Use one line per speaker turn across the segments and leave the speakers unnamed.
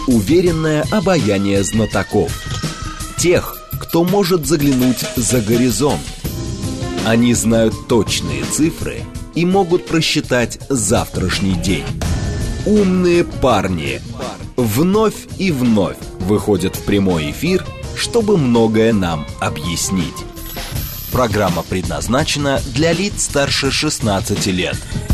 уверенное обаяние знатоков. Тех, кто может заглянуть за горизонт. Они знают точные цифры и могут просчитать завтрашний день. Умные парни вновь и вновь выходят в прямой эфир, чтобы многое нам объяснить. Программа предназначена для лиц старше 16 лет.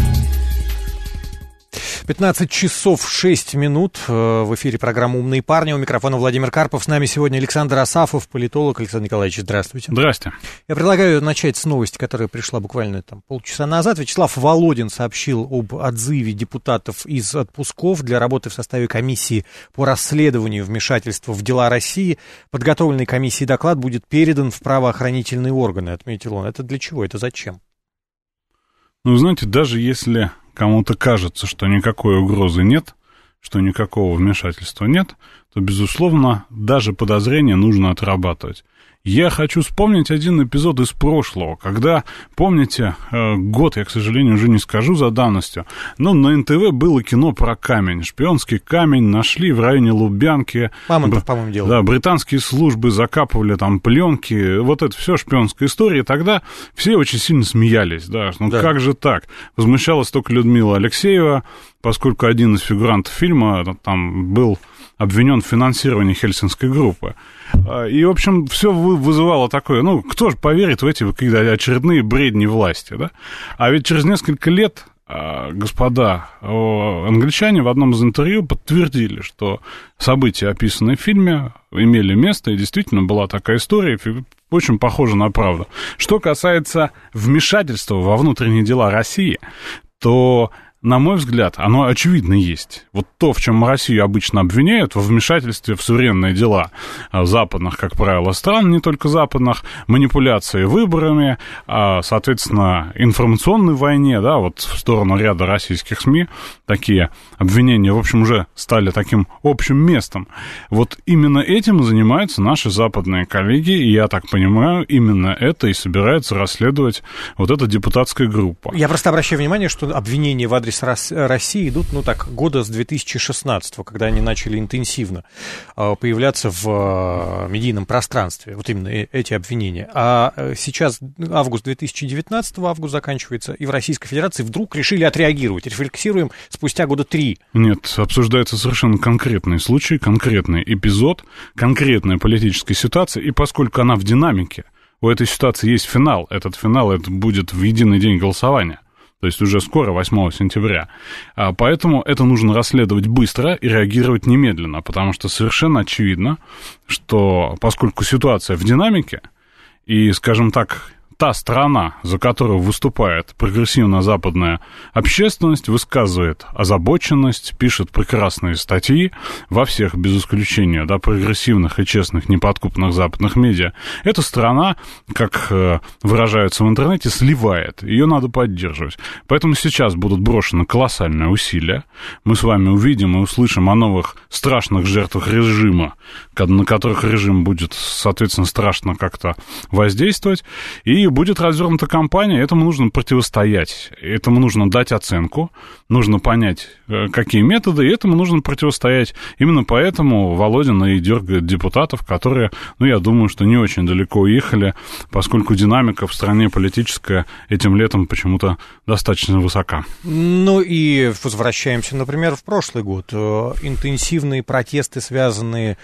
15 часов 6 минут. В эфире программа «Умные парни». У микрофона Владимир Карпов. С нами сегодня Александр Асафов, политолог. Александр Николаевич, здравствуйте.
Здравствуйте.
Я предлагаю начать с новости, которая пришла буквально полчаса назад. Вячеслав Володин сообщил об отзыве депутатов из отпусков для работы в составе комиссии по расследованию вмешательства в дела России. Подготовленный комиссией доклад будет передан в правоохранительные органы, отметил он. Это для чего? Это зачем?
Ну, знаете, даже если кому-то кажется, что никакой угрозы нет, что никакого вмешательства нет, то, безусловно, даже подозрения нужно отрабатывать. Я хочу вспомнить один эпизод из прошлого, когда, помните, год, я, к сожалению, уже не скажу за давностью, но на НТВ было кино про камень, шпионский камень нашли в районе Лубянки.
Мамонтов, по-моему, делал.
Да, британские службы закапывали там пленки, вот это все шпионская история, и тогда все очень сильно смеялись, да, ну да. Как же так? Возмущалась только Людмила Алексеева, поскольку один из фигурантов фильма там был обвинен в финансировании Хельсинской группы. И, в общем, все вызывало такое, ну, кто же поверит в эти какие-то очередные бредни власти, да? А ведь через несколько лет господа англичане в одном из интервью подтвердили, что события, описанные в фильме, имели место, и действительно была такая история, очень похожа на правду. Что касается вмешательства во внутренние дела России, то, на мой взгляд, оно очевидно есть. Вот то, в чем Россию обычно обвиняют, во вмешательстве в суверенные дела западных, как правило, стран, не только западных, манипуляции выборами, соответственно, информационной войне, да, вот в сторону ряда российских СМИ, такие обвинения, в общем, уже стали таким общим местом. Вот именно этим и занимаются наши западные коллеги, и я так понимаю, именно это и собирается расследовать вот эта депутатская группа.
Я просто обращаю внимание, что обвинения в адрес России идут, ну так, года с 2016-го, когда они начали интенсивно появляться в медийном пространстве, вот именно эти обвинения. А сейчас август 2019-го, август заканчивается, и в Российской Федерации вдруг решили отреагировать. Рефлексируем спустя года 3.
Нет, обсуждается совершенно конкретный случай, конкретный эпизод, конкретная политическая ситуация, и поскольку она в динамике, у этой ситуации есть финал, этот финал это будет в единый день голосования. То есть уже скоро, 8 сентября. Поэтому это нужно расследовать быстро и реагировать немедленно, потому что совершенно очевидно, что поскольку ситуация в динамике, и, скажем так, та страна, за которую выступает прогрессивная западная общественность, высказывает озабоченность, пишет прекрасные статьи во всех, без исключения, да, прогрессивных и честных, неподкупных западных медиа. Эта страна, как выражаются в интернете, сливает. Ее надо поддерживать. Поэтому сейчас будут брошены колоссальные усилия. Мы с вами увидим и услышим о новых страшных жертвах режима, на которых режим будет, соответственно, страшно как-то воздействовать. И будет развернута кампания, этому нужно противостоять, этому нужно дать оценку, нужно понять, какие методы, и этому нужно противостоять. Именно поэтому Володин и дергает депутатов, которые, ну, я думаю, что не очень далеко уехали, поскольку динамика в стране политическая этим летом почему-то достаточно высока.
Ну и возвращаемся, например, в прошлый год. Интенсивные протесты, связанные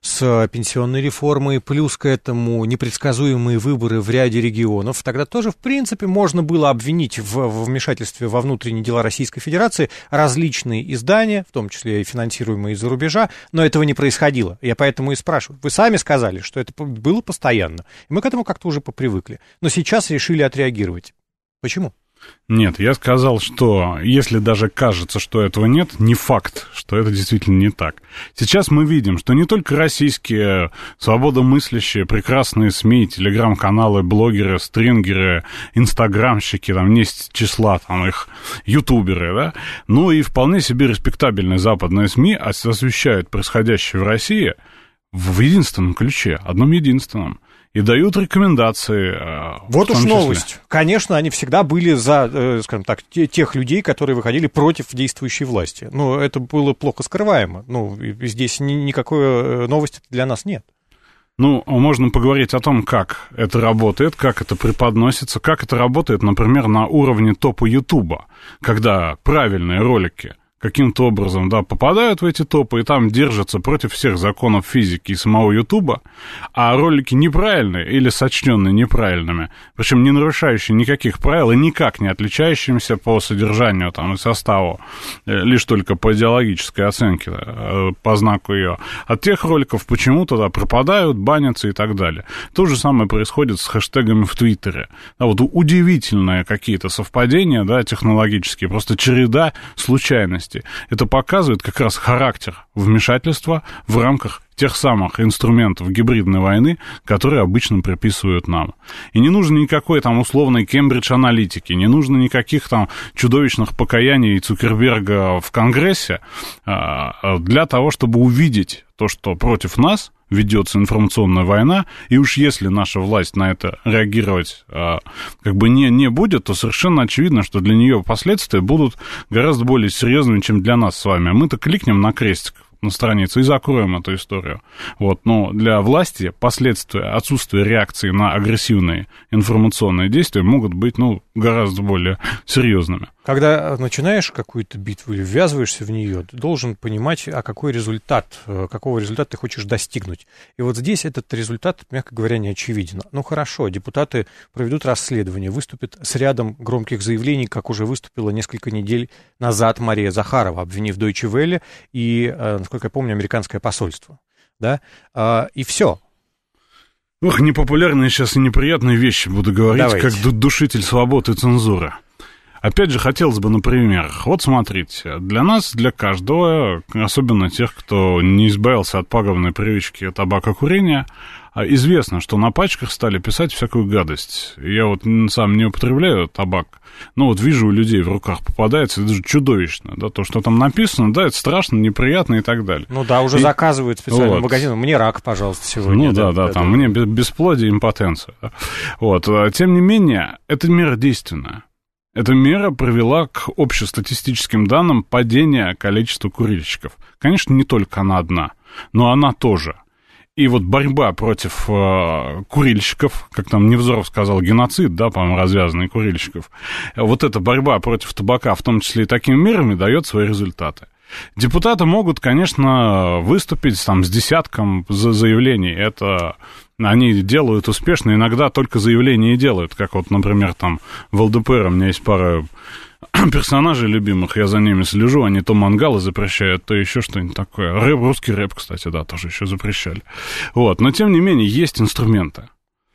с пенсионной реформой, плюс к этому непредсказуемые выборы в ряде регионов. Тогда тоже, в принципе, можно было обвинить в вмешательстве во внутренние дела Российской Федерации различные издания, в том числе и финансируемые из-за рубежа, но этого не происходило. Я поэтому и спрашиваю. Вы сами сказали, что это было постоянно, и мы к этому как-то уже попривыкли. Но сейчас решили отреагировать. Почему?
Нет, я сказал, что если даже кажется, что этого нет, не факт, что это действительно не так. Сейчас мы видим, что не только российские свободомыслящие, прекрасные СМИ, телеграм-каналы, блогеры, стрингеры, инстаграмщики, там, не с числа, там, их ютуберы, да, но и вполне себе респектабельные западные СМИ освещают происходящее в России в единственном ключе, одном единственном. и дают рекомендации.
Вот уж новость. Конечно, они всегда были за, скажем так, тех людей, которые выходили против действующей власти. Но это было плохо скрываемо. Ну, здесь никакой новости для нас нет.
Ну, можно поговорить о том, как это работает, как это преподносится, как это работает, например, на уровне топа Ютуба, когда правильные ролики каким-то образом, да, попадают в эти топы и там держатся против всех законов физики и самого Ютуба, а ролики неправильные или сочтенные неправильными, причем не нарушающие никаких правил и никак не отличающимися по содержанию там, и составу, лишь только по идеологической оценке, по знаку ее, от тех роликов почему-то да, пропадают, банятся и так далее. То же самое происходит с хэштегами в Твиттере. Да, вот удивительные какие-то совпадения, да, технологические, просто череда случайностей. Это показывает как раз характер вмешательства в рамках тех самых инструментов гибридной войны, которые обычно приписывают нам. И не нужно никакой там условной Кембридж-аналитики, не нужно никаких там чудовищных покаяний Цукерберга в Конгрессе для того, чтобы увидеть то, что против нас ведется информационная война, и уж если наша власть на это реагировать как бы не будет, то совершенно очевидно, что для нее последствия будут гораздо более серьезными, чем для нас с вами. Мы-то кликнем на крестик на страницу и закроем эту историю. Вот. Но для власти последствия отсутствия реакции на агрессивные информационные действия могут быть гораздо более серьезными.
Когда начинаешь какую-то битву или ввязываешься в нее, ты должен понимать, какого результата ты хочешь достигнуть. И вот здесь этот результат, мягко говоря, не очевиден. Ну хорошо, депутаты проведут расследование, выступят с рядом громких заявлений, как уже выступила несколько недель назад Мария Захарова, обвинив Deutsche Welle и, насколько я помню, американское посольство. Да? И все.
Ох, непопулярные сейчас и неприятные вещи буду говорить, давайте. Как душитель свободы и цензуры. Опять же, хотелось бы на примерах. Вот смотрите, для нас, для каждого, особенно тех, кто не избавился от пагубной привычки табакокурения, известно, что на пачках стали писать всякую гадость. Я вот сам не употребляю табак, но вот вижу у людей в руках попадается, это же чудовищно, да, то, что там написано, да, это страшно, неприятно и так далее.
Ну да, уже заказывают специальным магазином, мне рак, пожалуйста, сегодня.
Ну да, там, мне бесплодие, импотенция. Да. Вот, тем не менее, эта мера действенная. Эта мера привела к общестатистическим данным падения количества курильщиков. Конечно, не только она одна, но она тоже. И вот борьба против курильщиков, как там Невзоров сказал, геноцид, да, по-моему, развязанный курильщиков, вот эта борьба против табака, в том числе и такими мерами, дает свои результаты. Депутаты могут, конечно, выступить там с десятком заявлений. Это они делают успешно, иногда только заявления и делают. Как вот, например, там в ЛДПР у меня есть пара персонажей любимых, я за ними слежу, они то мангалы запрещают, то еще что-нибудь такое. Русский рэп, кстати, да, тоже еще запрещали. Вот, но тем не менее есть инструменты.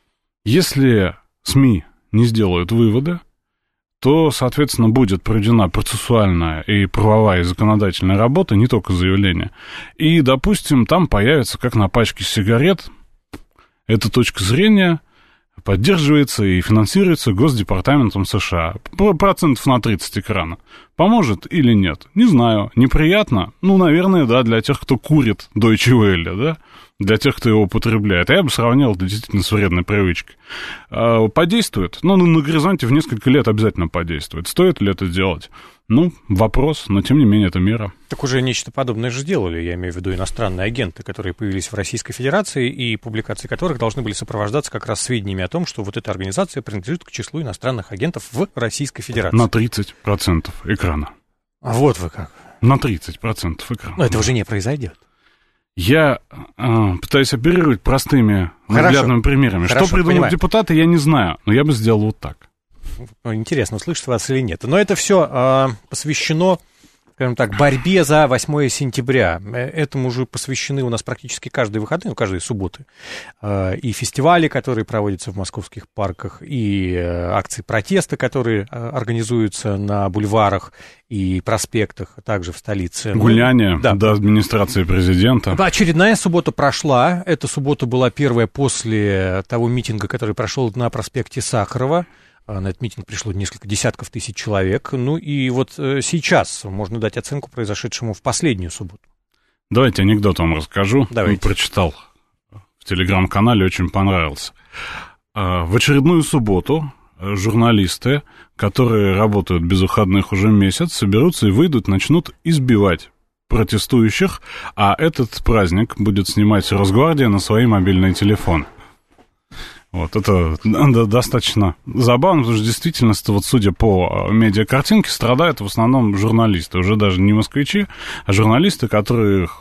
Если СМИ не сделают выводы, то, соответственно, будет проведена процессуальная и правовая и законодательная работа, не только заявление. И, допустим, там появится, как на пачке сигарет, эта точка зрения поддерживается и финансируется Госдепартаментом США. Процентов на 30 экрана. Поможет или нет? Не знаю. Неприятно? Ну, наверное, да, для тех, кто курит Deutsche Welle, да? Для тех, кто его употребляет. А я бы сравнил это действительно с вредной привычкой. Подействует? Ну, на горизонте в несколько лет обязательно подействует. Стоит ли это делать? Ну, вопрос, но тем не менее это мера.
Так уже нечто подобное же делали, я имею в виду иностранные агенты, которые появились в Российской Федерации, и публикации которых должны были сопровождаться как раз сведениями о том, что вот эта организация принадлежит к числу иностранных агентов в Российской Федерации.
На 30% экрана.
А вот вы как.
На 30% экрана.
Но это уже не произойдет.
Я пытаюсь оперировать простыми наглядными примерами. Что придумают депутаты, я не знаю, но я бы сделал вот так.
Интересно, услышит вас или нет. Но это все посвящено, скажем так, борьбе за 8 сентября. Этому уже посвящены у нас практически каждые выходные, каждые субботы. И фестивали, которые проводятся в московских парках, и акции протеста, которые организуются на бульварах и проспектах, а также в столице.
Гуляние до администрации президента.
Очередная суббота прошла. Эта суббота была первая после того митинга, который прошел на проспекте Сахарова. На этот митинг пришло несколько десятков тысяч человек. Ну и вот сейчас можно дать оценку произошедшему в последнюю субботу.
Давайте анекдот вам расскажу.
Давайте.
Прочитал в телеграм-канале очень понравился. В очередную субботу журналисты, которые работают без выходных уже месяц, соберутся и выйдут, начнут избивать протестующих, а этот праздник будет снимать Росгвардия на свои мобильные телефоны. Вот, это достаточно забавно, потому что действительно, вот, судя по медиакартинке, страдают в основном журналисты, уже даже не москвичи, а журналисты, которых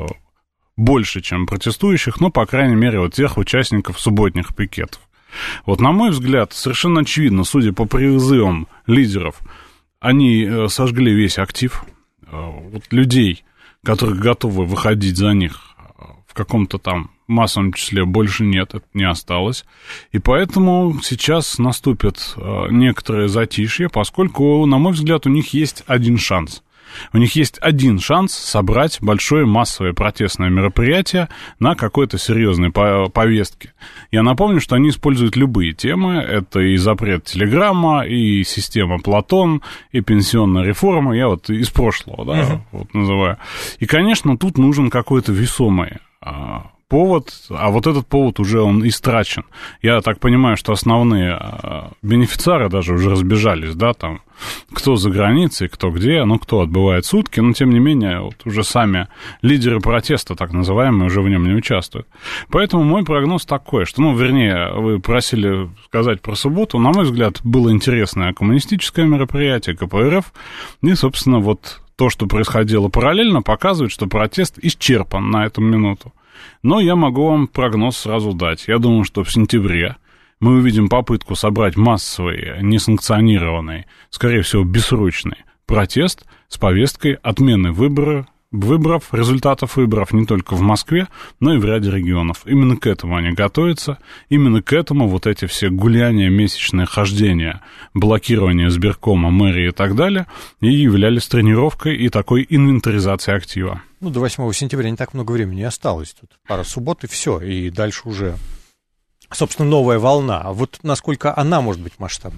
больше, чем протестующих, но, по крайней мере, вот тех участников субботних пикетов. Вот, на мой взгляд, совершенно очевидно, судя по призывам лидеров, они сожгли весь актив. Вот, людей, которые готовы выходить за них в каком-то там массовом числе, больше нет, это не осталось. И поэтому сейчас наступит некоторое затишье, поскольку, на мой взгляд, у них есть один шанс. У них есть один шанс собрать большое массовое протестное мероприятие на какой-то серьезной повестке. Я напомню, что они используют любые темы. Это и запрет Телеграма, и система Платон, и пенсионная реформа. Я вот из прошлого, да, вот называю. И, конечно, тут нужен какой-то весомый повод, а вот этот повод уже он истрачен. Я так понимаю, что основные бенефициары даже уже разбежались, да, там, кто за границей, кто где, ну, кто отбывает сутки, но, тем не менее, вот уже сами лидеры протеста, так называемые, уже в нем не участвуют. Поэтому мой прогноз такой, что, ну, вернее, вы просили сказать про субботу, на мой взгляд, было интересное коммунистическое мероприятие, КПРФ, и, собственно, вот то, что происходило параллельно, показывает, что протест исчерпан на эту минуту. Но я могу вам прогноз сразу дать. Я думаю, что в сентябре мы увидим попытку собрать массовый, несанкционированный, скорее всего, бессрочный протест с повесткой отмены выборов, результатов выборов не только в Москве, но и в ряде регионов. Именно к этому они готовятся, именно к этому вот эти все гуляния, месячные хождения, блокирование сберкома, мэрии и так далее, и являлись тренировкой и такой инвентаризацией актива.
Ну, до 8 сентября не так много времени осталось. Тут пара суббот и все, и дальше уже, собственно, новая волна. А вот насколько она может быть масштабной?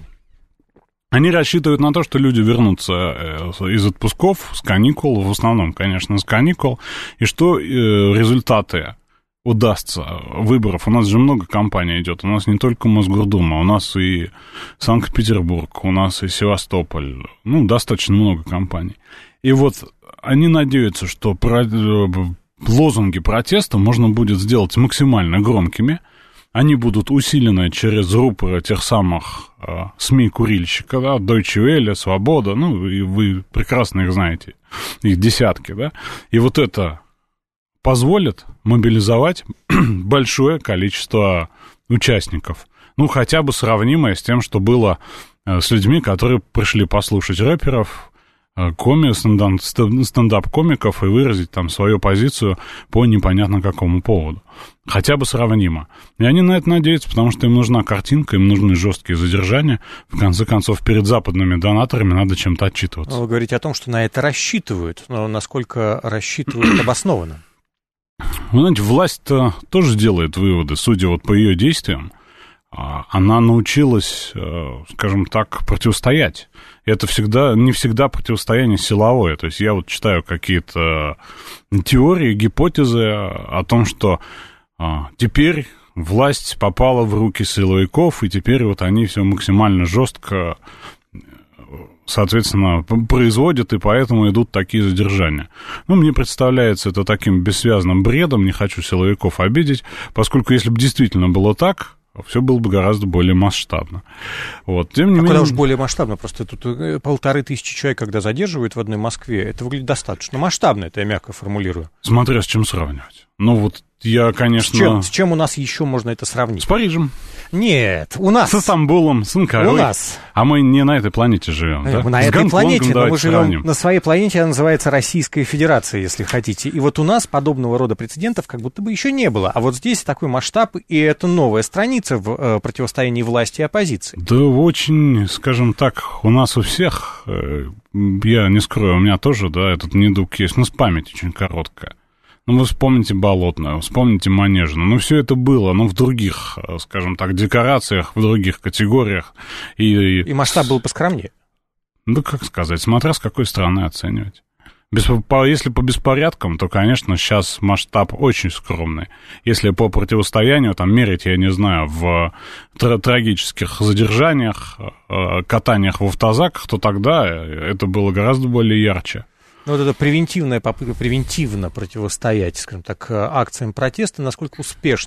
Они рассчитывают на то, что люди вернутся из отпусков, с каникул, в основном, конечно, с каникул, и что результаты удастся выборов. У нас же много кампаний идет. У нас не только Мосгордума, у нас и Санкт-Петербург, у нас и Севастополь. Ну, достаточно много кампаний. И вот они надеются, что лозунги протеста можно будет сделать максимально громкими. Они будут усилены через рупоры тех самых СМИ-курильщиков, да, Deutsche Welle, Свобода, ну, и вы прекрасно их знаете, их десятки, да. И вот это позволит мобилизовать большое количество участников. Ну, хотя бы сравнимое с тем, что было с людьми, которые пришли послушать рэперов, стендап-комиков и выразить там свою позицию по непонятно какому поводу. Хотя бы сравнимо. И они на это надеются, потому что им нужна картинка, им нужны жесткие задержания. В конце концов, перед западными донаторами надо чем-то отчитываться.
Вы говорите о том, что на это рассчитывают, но насколько рассчитывают обоснованно?
Вы знаете, власть-то тоже делает выводы, судя вот по ее действиям. Она научилась, скажем так, противостоять. Это не всегда противостояние силовое. То есть я вот читаю какие-то теории, гипотезы о том, что теперь власть попала в руки силовиков, и теперь вот они все максимально жестко, соответственно, производят, и поэтому идут такие задержания. Ну, мне представляется это таким бессвязным бредом, не хочу силовиков обидеть, поскольку если бы действительно было так, все было бы гораздо более масштабно. Вот. Тем не менее...
Куда уж более масштабно, просто тут 1500 человек, когда задерживают в одной Москве, это выглядит достаточно масштабно, это я мягко формулирую.
Смотря с чем сравнивать. Ну вот я, конечно...
С чем у нас еще можно это сравнить?
С Парижем.
Нет, у нас...
С Стамбулом, с Анкарой.
У нас.
А мы не на этой планете живем, да?
На
с
этой планете, но мы живем
сравним.
на своей планете, она называется Российская Федерация, если хотите. И вот у нас подобного рода прецедентов как будто бы еще не было. А вот здесь такой масштаб, и это новая страница в противостоянии власти и оппозиции.
Да очень, скажем так, у нас у всех, я не скрою, у меня тоже, да, этот недуг есть, но с память очень короткая. Ну, вы вспомните Болотную, вспомните Манежную. Ну, все это было, но в других, скажем так, декорациях, в других категориях. И
масштаб был поскромнее.
Ну, как сказать, смотря с какой стороны оценивать. Если по беспорядкам, то, конечно, сейчас масштаб очень скромный. Если по противостоянию, там, мерить, я не знаю, в трагических задержаниях, катаниях в автозаках, то тогда это было гораздо более ярче.
Ну, вот это превентивная попытка превентивно противостоять, скажем так, акциям протеста, насколько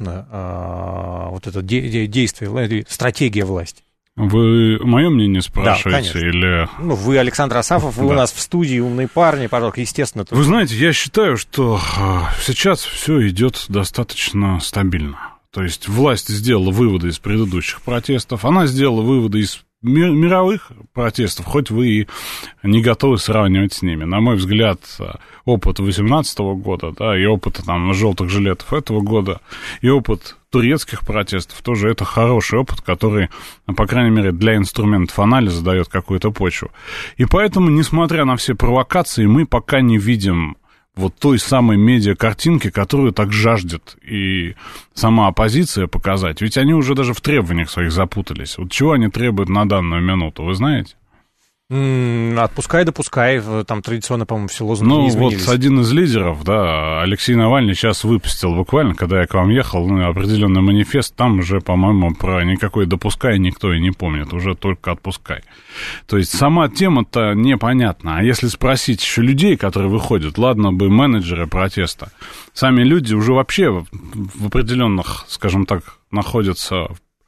успешно вот это действие, стратегия власти?
Вы мое мнение спрашиваете?
Да,
или...
Ну, вы, Александр Асафов, вы у нас в студии, умные парни, пожалуйста, естественно.
Вы знаете, я считаю, что сейчас все идет достаточно стабильно. То есть власть сделала выводы из предыдущих протестов, она сделала выводы из мировых протестов, хоть вы и не готовы сравнивать с ними. На мой взгляд, опыт 2018 года, да, и опыт там желтых жилетов этого года, и опыт турецких протестов тоже это хороший опыт, который, по крайней мере, для инструментов анализа дает какую-то почву. И поэтому, несмотря на все провокации, мы пока не видим вот той самой медиа-картинки, которую так жаждет и сама оппозиция показать. Ведь они уже даже в требованиях своих запутались. Вот чего они требуют на данную минуту, вы знаете?
Отпускай, допускай, там традиционно, по-моему, все лозунги не изменились.
Вот один из лидеров, да, Алексей Навальный сейчас выпустил буквально, когда я к вам ехал, определенный манифест, там уже, по-моему, про никакой допускай никто и не помнит, уже только отпускай. То есть сама тема-то непонятна, а если спросить еще людей, которые выходят, ладно бы менеджеры протеста, сами люди уже вообще в определенных, скажем так, находятся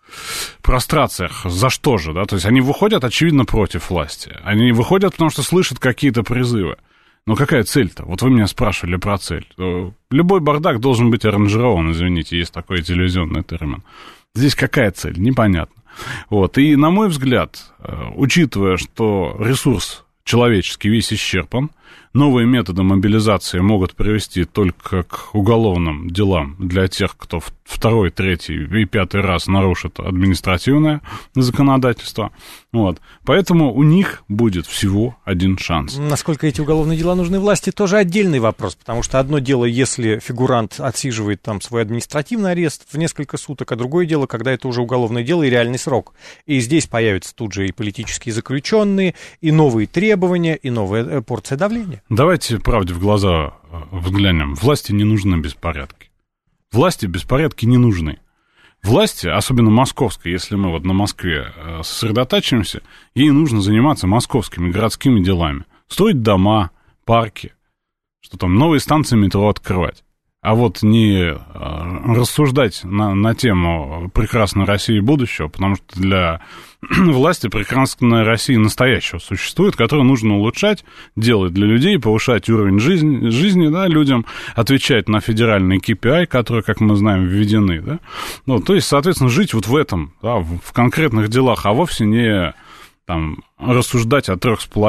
в прострациях. За что же, да? То есть они выходят, очевидно, против власти. Они выходят, потому что слышат какие-то призывы. Но какая цель-то? Вот вы меня спрашивали про цель. Любой бардак должен быть аранжирован, извините, есть такой телевизионный термин. Здесь какая цель? Непонятно. Вот. И, на мой взгляд, учитывая, что ресурс человеческий весь исчерпан, новые методы мобилизации могут привести только к уголовным делам для тех, кто второй, третий и пятый раз нарушит административное законодательство. Вот. Поэтому у них будет всего один шанс.
Насколько эти уголовные дела нужны власти, тоже отдельный вопрос, потому что одно дело, если фигурант отсиживает там свой административный арест в несколько суток, а другое дело, когда это уже уголовное дело и реальный срок. И здесь появятся тут же и политические заключенные, и новые требования, и новая порция давления.
Давайте правде в глаза взглянем. Власти не нужны беспорядки. Власти беспорядки не нужны. Власти, особенно московской, если мы вот на Москве сосредотачиваемся, ей нужно заниматься московскими городскими делами. Строить дома, парки, что там, новые станции метро открывать. А вот не рассуждать на тему прекрасной России будущего, потому что для власти прекрасная Россия настоящего существует, которую нужно улучшать, делать для людей, повышать уровень жизни, да, людям, отвечать на федеральные KPI, которые, как мы знаем, введены. Да? Ну, то есть, соответственно, жить вот в этом, да, в конкретных делах, а вовсе не там, рассуждать о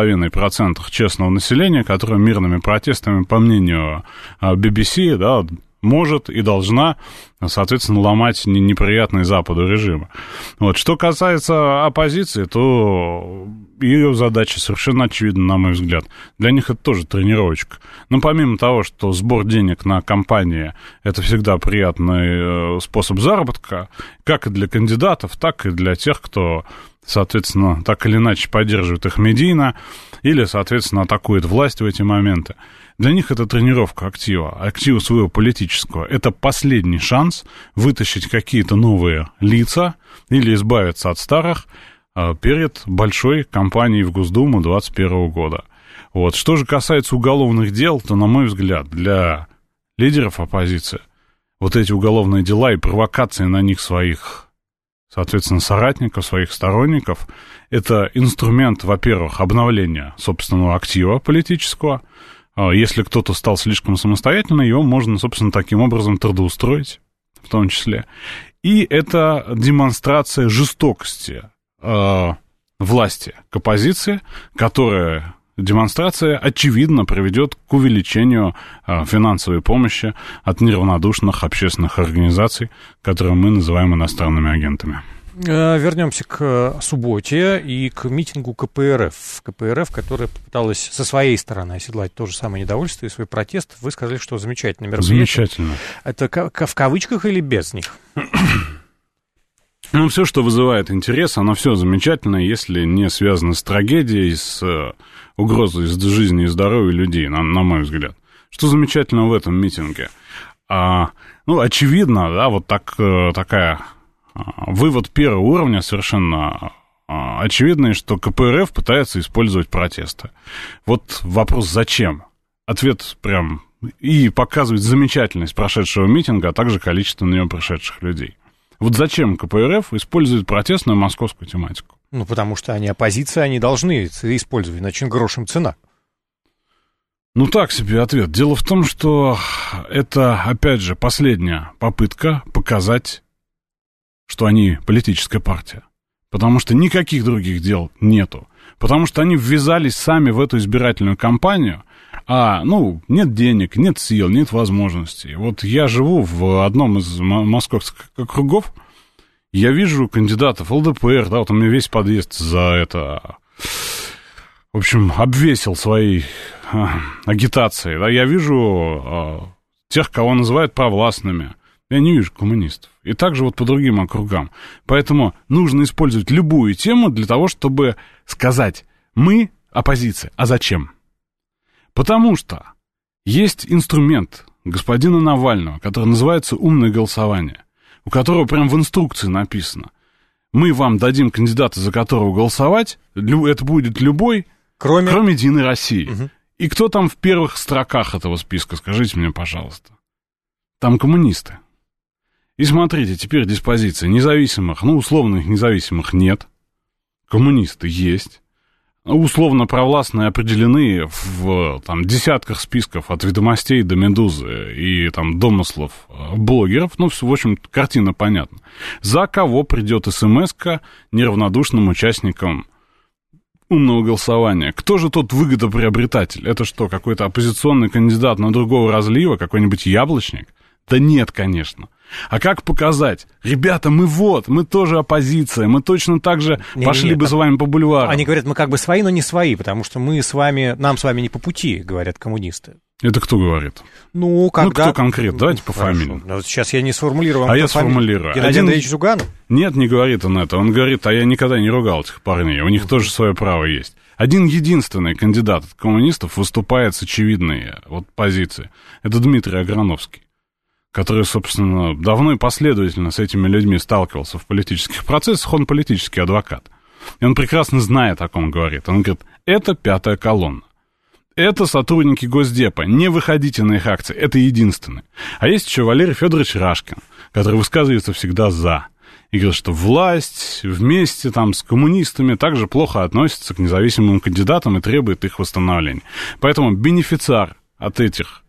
3,5% честного населения, которое мирными протестами, по мнению BBC, да, может и должна, соответственно, ломать неприятные Западу режимы. Вот. Что касается оппозиции, то ее задача совершенно очевидна, на мой взгляд. Для них это тоже тренировочка. Но помимо того, что сбор денег на кампании – это всегда приятный способ заработка, как и для кандидатов, так и для тех, кто, соответственно, так или иначе поддерживает их медийно или, соответственно, атакует власть в эти моменты. Для них это тренировка актива своего политического. Это последний шанс вытащить какие-то новые лица или избавиться от старых перед большой кампанией в Госдуму 2021 года. Вот. Что же касается уголовных дел, то, на мой взгляд, для лидеров оппозиции вот эти уголовные дела и провокации на них своих, соответственно, соратников, своих сторонников, это инструмент, во-первых, обновления собственного актива политического. Если кто-то стал слишком самостоятельным, его можно, собственно, таким образом трудоустроить, в том числе. И это демонстрация жестокости власти к оппозиции, которая демонстрация, очевидно, приведет к увеличению финансовой помощи от неравнодушных общественных организаций, которые мы называем иностранными агентами.
Вернемся к субботе и к митингу КПРФ. КПРФ, которая попыталась со своей стороны оседлать то же самое недовольство и свой протест. Вы сказали, что замечательное мероприятие.
Замечательно.
Это в кавычках или без них?
Ну, все, что вызывает интерес, оно все замечательно, если не связано с трагедией, с угрозой жизни и здоровья людей, на мой взгляд. Что замечательно в этом митинге? Очевидно, да, вот такая... Вывод первого уровня совершенно очевидный, что КПРФ пытается использовать протесты. Вот вопрос «зачем?». Ответ прям и показывает замечательность прошедшего митинга, а также количество на него пришедших людей. Вот зачем КПРФ использует протестную московскую тематику?
Ну, потому что они оппозиция, они должны использовать, иначе грошем цена.
Ну, так себе ответ. Дело в том, что это, опять же, последняя попытка показать, что они политическая партия. Потому что никаких других дел нету. Потому что они ввязались сами в эту избирательную кампанию, нет денег, нет сил, нет возможностей. Вот я живу в одном из московских округов, я вижу кандидатов ЛДПР, да, вот у меня весь подъезд за это, в общем, обвесил своей агитацией, да, я вижу тех, кого называют провластными. Я не вижу коммунистов. И также вот по другим округам. Поэтому нужно использовать любую тему для того, чтобы сказать: мы оппозиция. А зачем? Потому что есть инструмент господина Навального, который называется «умное голосование», у которого прям в инструкции написано: мы вам дадим кандидата, за которого голосовать, это будет любой, кроме «Единой России». Угу. И кто там в первых строках этого списка, скажите мне, пожалуйста? Там коммунисты. И смотрите, теперь диспозиция независимых, условных независимых нет, коммунисты есть, условно провластные определены в десятках списков от «Ведомостей» до «Медузы» и домыслов блогеров, в общем, картина понятна. За кого придет СМС-ка неравнодушным участникам умного голосования? Кто же тот выгодоприобретатель? Это что, какой-то оппозиционный кандидат на другого разлива, какой-нибудь яблочник? Да нет, конечно. А как показать? Ребята, мы тоже оппозиция, мы точно так же пошли бы с вами по бульвару.
Они говорят, мы как бы свои, но не свои, потому что нам с вами не по пути, говорят коммунисты.
Это кто говорит? Кто конкретно? Давайте по фамилиям.
Сейчас я не сформулирую.
А я сформулирую.
Геннадий Андреевич Зюганов?
Нет, не говорит он это. Он говорит, я никогда не ругал этих парней, у них тоже свое право есть. Один единственный кандидат от коммунистов выступает с очевидной позицией. Это Дмитрий Аграновский, который, собственно, давно и последовательно с этими людьми сталкивался в политических процессах, он политический адвокат. И он прекрасно знает, о ком говорит. Он говорит, это пятая колонна. Это сотрудники Госдепа, не выходите на их акции, это единственное. А есть еще Валерий Федорович Рашкин, который высказывается всегда «за». И говорит, что власть вместе с коммунистами также плохо относится к независимым кандидатам и требует их восстановления. Поэтому бенефициар от этих,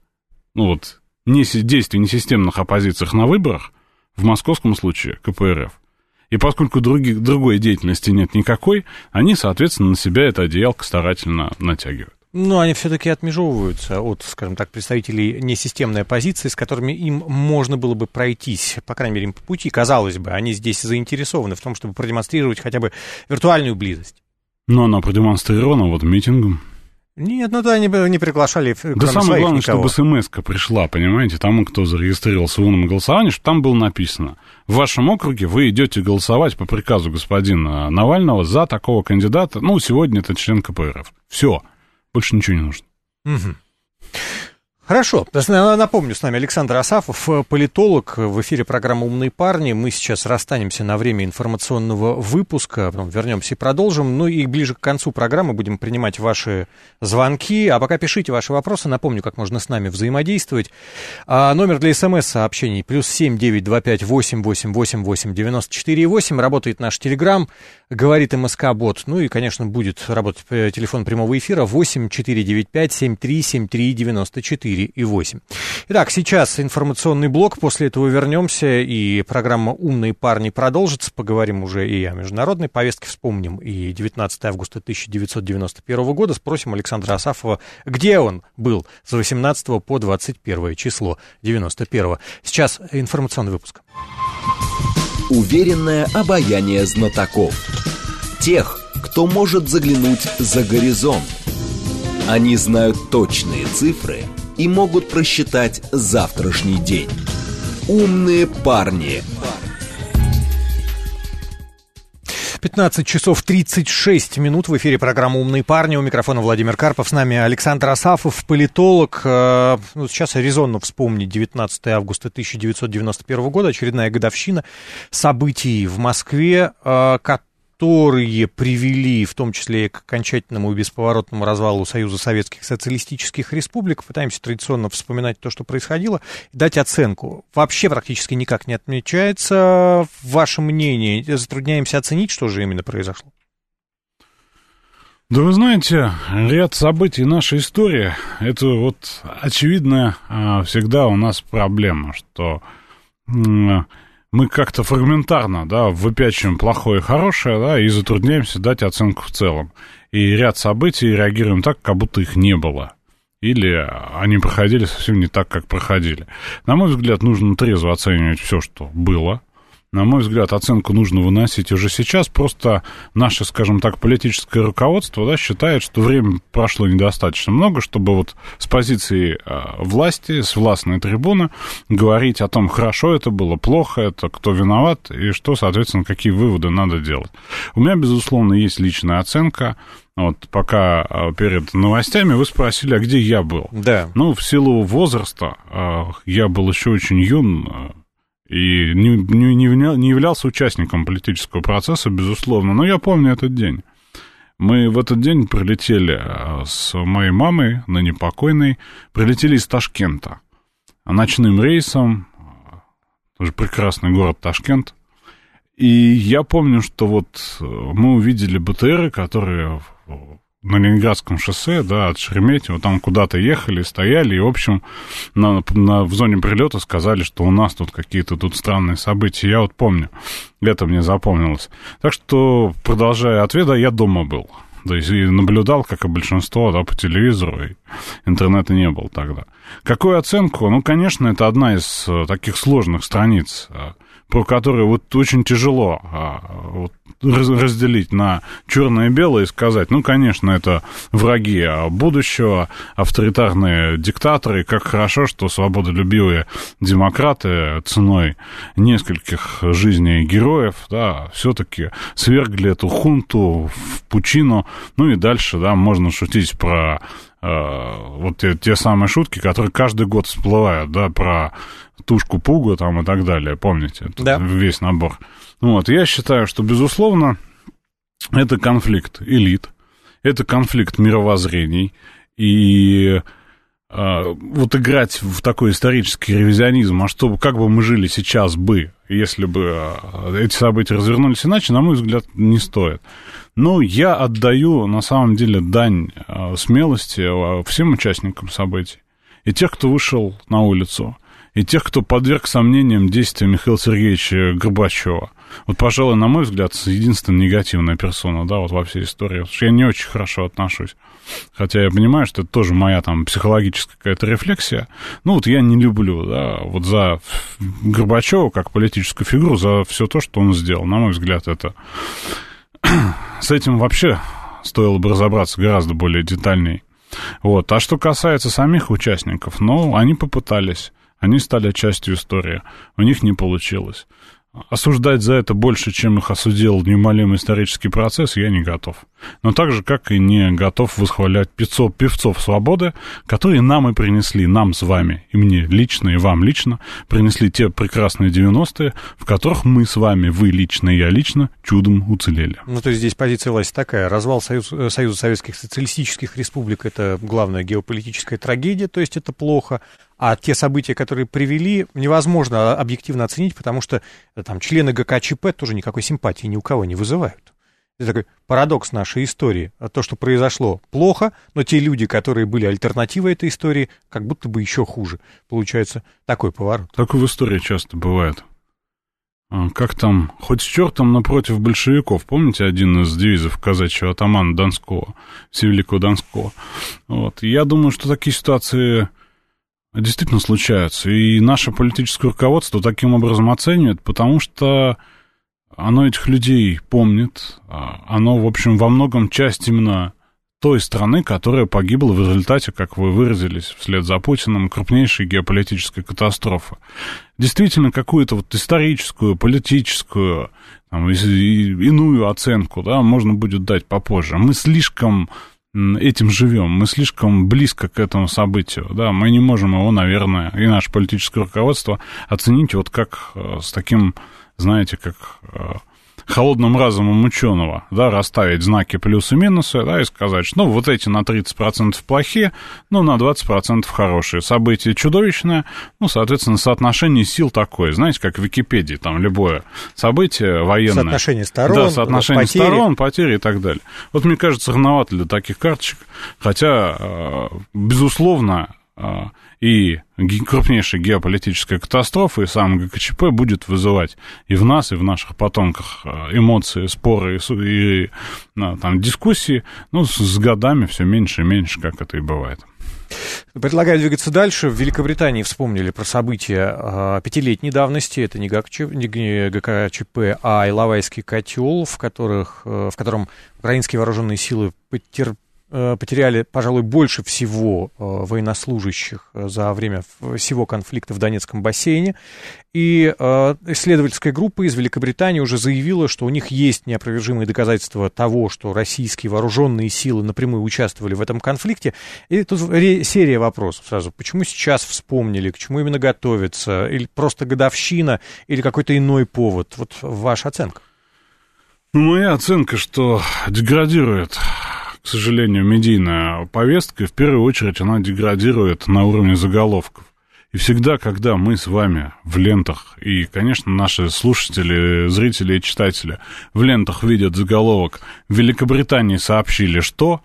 действий несистемных оппозициях на выборах, в московском случае КПРФ. И поскольку другой деятельности нет никакой, они, соответственно, на себя это одеялко старательно натягивают.
Они все-таки отмежевываются от, скажем так, представителей несистемной оппозиции, с которыми им можно было бы пройтись, по крайней мере, им по пути, казалось бы. Они здесь заинтересованы в том, чтобы продемонстрировать хотя бы виртуальную близость.
Но она продемонстрирована митингом.
Нет, они бы не приглашали, кроме
да самое главное,
никого.
чтобы смс-ка пришла, понимаете, тому, кто зарегистрировался в умном голосовании, чтобы там было написано: в вашем округе вы идете голосовать по приказу господина Навального за такого кандидата, сегодня это член КПРФ. Все, больше ничего не нужно.
Угу. Хорошо. Напомню, с нами Александр Асафов, политолог, в эфире программы «Умные парни». Мы сейчас расстанемся на время информационного выпуска, потом вернемся и продолжим. И ближе к концу программы будем принимать ваши звонки. А пока пишите ваши вопросы. Напомню, как можно с нами взаимодействовать. Номер для СМС-сообщений +7 925 888 94,8. Работает наш Телеграм, говорит МСК-бот. И, конечно, будет работать телефон прямого эфира 8 495 73 73 94 и 8. Итак, сейчас информационный блок, после этого вернемся, и программа «Умные парни» продолжится. Поговорим уже и о международной повестке, вспомним и 19 августа 1991 года. Спросим Александра Асафова, где он был с 18 по 21 число 91-го. Сейчас информационный выпуск.
Уверенное обаяние знатоков. Тех, кто может заглянуть за горизонт. Они знают точные цифры и могут просчитать завтрашний день. Умные парни.
15 часов 36 минут. В эфире программа «Умные парни». У микрофона Владимир Карпов. С нами Александр Асафов, политолог. Сейчас резонно вспомнить 19 августа 1991 года, очередная годовщина событий в Москве, которые привели в том числе и к окончательному и бесповоротному развалу Союза Советских Социалистических Республик. Пытаемся традиционно вспоминать то, что происходило, и дать оценку. Вообще практически никак не отмечается. Ваше мнение, затрудняемся оценить, что же именно произошло?
Да вы знаете, ряд событий нашей истории, это вот очевидно всегда у нас проблема, что мы как-то фрагментарно, да, выпячиваем плохое и хорошее, да, и затрудняемся дать оценку в целом. И ряд событий реагируем так, как будто их не было. Или они проходили совсем не так, как проходили. На мой взгляд, нужно трезво оценивать все, что было. На мой взгляд, оценку нужно выносить уже сейчас. Просто наше, скажем так, политическое руководство, да, считает, что времени прошло недостаточно много, чтобы вот с позиции власти, с властной трибуны говорить о том, хорошо это было, плохо это, кто виноват и что, соответственно, какие выводы надо делать. У меня, безусловно, есть личная оценка. Вот пока перед новостями вы спросили, а где я был?
Да.
Ну, в силу возраста я был еще очень юн, и не являлся участником политического процесса, безусловно. Но я помню этот день. Мы в этот день прилетели с моей мамой, ныне покойной, прилетели из Ташкента ночным рейсом. Тоже прекрасный город Ташкент. И я помню, что вот мы увидели БТРы, которые на Ленинградском шоссе, да, от Шереметьево, там куда-то ехали, стояли, и, в общем, в зоне прилета сказали, что у нас тут какие-то тут странные события. Я вот помню, это мне запомнилось. Так что, продолжая ответ, да, я дома был. То есть и наблюдал, как и большинство, да, по телевизору, и интернета не было тогда. Какую оценку? Ну, конечно, это одна из таких сложных страниц, про которые вот очень тяжело вот, разделить на черное и белое и сказать, ну, конечно, это враги будущего, авторитарные диктаторы, и как хорошо, что свободолюбивые демократы ценой нескольких жизней героев, да, все-таки свергли эту хунту в пучину, ну и дальше, да, можно шутить про вот те самые шутки, которые каждый год всплывают, да, про тушку Пугу там и так далее, помните?
Да.
Весь набор. Вот, я считаю, что, безусловно, это конфликт элит, это конфликт мировоззрений, и вот играть в такой исторический ревизионизм, а что, как бы мы жили сейчас бы, если бы эти события развернулись иначе, на мой взгляд, не стоит. Но я отдаю, на самом деле, дань смелости всем участникам событий. И тех, кто вышел на улицу, и тех, кто подверг сомнениям действия Михаила Сергеевича Горбачева. Вот, пожалуй, на мой взгляд, единственная негативная персона, да, вот во всей истории. Потому что я не очень хорошо отношусь. Хотя я понимаю, что это тоже моя там психологическая какая-то рефлексия. Ну, вот я не люблю, да, вот за Горбачева как политическую фигуру, за все то, что он сделал. На мой взгляд, это... С этим вообще стоило бы разобраться гораздо более детальней. Вот. А что касается самих участников, ну, они попытались. Они стали частью истории. У них не получилось. Осуждать за это больше, чем их осудил неумолимый исторический процесс, я не готов. Но так же, как и не готов восхвалять певцов свободы, которые нам и принесли, нам с вами, и мне лично, и вам лично, принесли те прекрасные 90-е, в которых мы с вами, вы лично и я лично, чудом уцелели.
Ну, то есть здесь позиция власти такая. Развал Союза Советских Социалистических Республик — это главная геополитическая трагедия, то есть это плохо. А те события, которые привели, невозможно объективно оценить, потому что там члены ГКЧП тоже никакой симпатии ни у кого не вызывают. Это такой парадокс нашей истории. То, что произошло, плохо, но те люди, которые были альтернативой этой истории, как будто бы еще хуже. Получается такой поворот.
Такое в истории часто бывает. Как там, хоть с чертом напротив большевиков. Помните один из девизов казачьего атамана Донского, Всевеликого Донского? Вот. Я думаю, что такие ситуации... действительно случаются, и наше политическое руководство таким образом оценивает, потому что оно этих людей помнит, оно, в общем, во многом часть именно той страны, которая погибла в результате, как вы выразились, вслед за Путиным, крупнейшей геополитической катастрофы. Действительно, какую-то вот историческую, политическую, там, иную оценку, да, можно будет дать попозже. Мы слишком этим живем, мы слишком близко к этому событию, да, мы не можем его, наверное, и наше политическое руководство оценить вот как с таким, знаете, как холодным разумом ученого, да, расставить знаки плюсы и минусы, да, и сказать, что, ну, вот эти на 30% плохие, ну, на 20% хорошие. Событие чудовищное, ну, соответственно, соотношение сил такое, знаете, как в Википедии, там, любое событие военное.
Соотношение сторон,
да, соотношение сторон, потери и так далее. Вот, мне кажется, рановато для таких карточек, хотя, безусловно, и крупнейшая геополитическая катастрофа, и сам ГКЧП будет вызывать и в нас, и в наших потомках эмоции, споры и там, дискуссии, ну, с годами все меньше и меньше, как это и бывает.
Предлагаю двигаться дальше. В Великобритании вспомнили про события пятилетней давности. Это не ГКЧП, а Иловайский котел, в котором украинские вооруженные силы потеряли, пожалуй, больше всего военнослужащих за время всего конфликта в Донецком бассейне. И исследовательская группа из Великобритании уже заявила, что у них есть неопровержимые доказательства того, что российские вооруженные силы напрямую участвовали в этом конфликте. И тут серия вопросов сразу. Почему сейчас вспомнили, к чему именно готовятся? Или просто годовщина, или какой-то иной повод? Вот ваша оценка.
Ну, моя оценка, что деградирует, к сожалению, медийная повестка, и в первую очередь она деградирует на уровне заголовков. И всегда, когда мы с вами в лентах, и, конечно, наши слушатели, зрители и читатели в лентах видят заголовок «В Великобритании сообщили, что…»,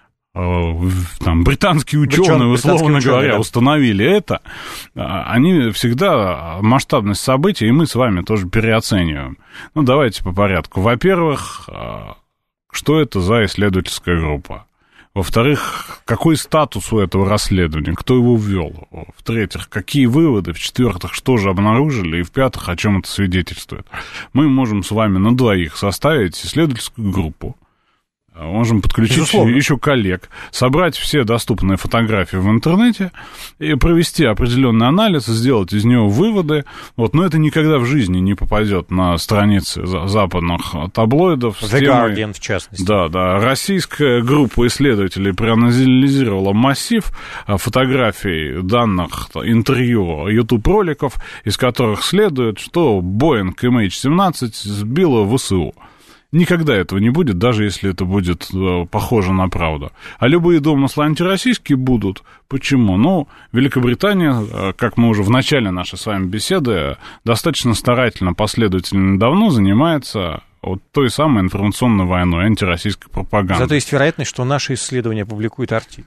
там, британские ученые, условно говоря, да, установили это, они всегда масштабность событий, и мы с вами тоже переоцениваем. Ну, давайте по порядку. Во-первых, что это за исследовательская группа? Во-вторых, какой статус у этого расследования? Кто его ввел? В-третьих, какие выводы? В-четвертых, что же обнаружили? И в-пятых, о чем это свидетельствует? Мы можем с вами на двоих составить исследовательскую группу. Можем подключить еще коллег, собрать все доступные фотографии в интернете и провести определенный анализ, сделать из него выводы. Вот, но это никогда в жизни не попадет на страницы западных таблоидов.
The Guardian, в частности.
Да. Российская группа исследователей проанализировала массив фотографий, данных, интервью, YouTube-роликов, из которых следует, что Boeing MH17 сбила ВСУ. Никогда этого не будет, даже если это будет похоже на правду. А любые домыслы антироссийские будут. Почему? Ну, Великобритания, как мы уже в начале нашей с вами беседы, достаточно старательно, последовательно давно занимается вот той самой информационной войной, антироссийской пропагандой.
Зато есть вероятность, что наши исследования опубликует RT.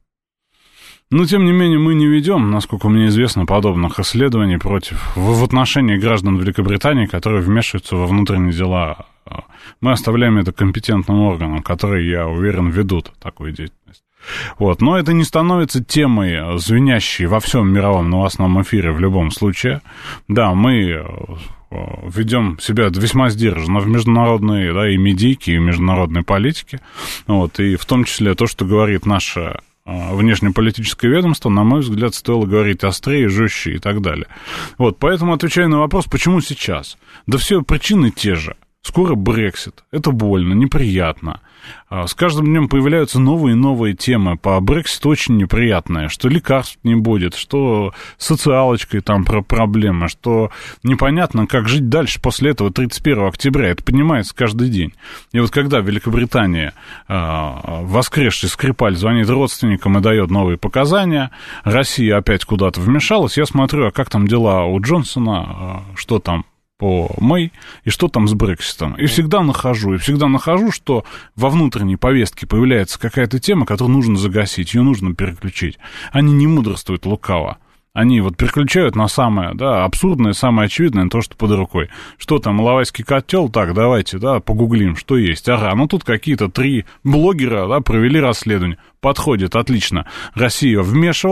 Но, тем не менее, мы не ведем, насколько мне известно, подобных исследований в отношении граждан Великобритании, которые вмешиваются во внутренние дела. Мы оставляем это компетентным органам, которые, я уверен, ведут такую деятельность. Вот. Но это не становится темой, звенящей во всем мировом новостном эфире в любом случае. Да, мы ведем себя весьма сдержанно в международной, да, и медийке, и международной политике. Вот. И в том числе то, что говорит наше внешнеполитическое ведомство, на мой взгляд, стоило говорить острее, жестче и так далее. Вот. Поэтому, отвечая на вопрос, почему сейчас? Да все причины те же. Скоро Брексит. Это больно, неприятно. С каждым днем появляются новые и новые темы по Брекситу, очень неприятные. Что лекарств не будет, что с социалочкой там проблемы, что непонятно, как жить дальше после этого 31 октября. Это поднимается каждый день. И вот когда в Великобритании воскресший Скрипаль звонит родственникам и дает новые показания, Россия опять куда-то вмешалась, я смотрю, а как там дела у Джонсона, что там по Мэй, и что там с Брекситом. И всегда нахожу, что во внутренней повестке появляется какая-то тема, которую нужно загасить, ее нужно переключить. Они не мудрствуют лукаво. Они вот переключают на самое, да, абсурдное, самое очевидное, то, что под рукой. Что там, Иловайский котел? Так, давайте, да, погуглим, что есть. Ага, ну тут какие-то 3 блогера, да, провели расследование. Подходит, отлично. Россия